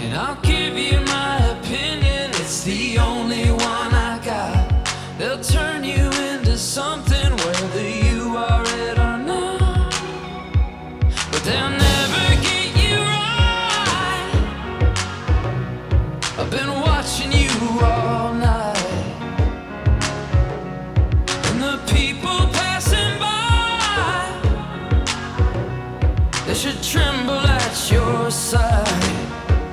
And I'll give you my opinion, it's the only one I got. They'll turn you into something whether you are it or not, but they'll never get you right. I've been watching you all night, and the people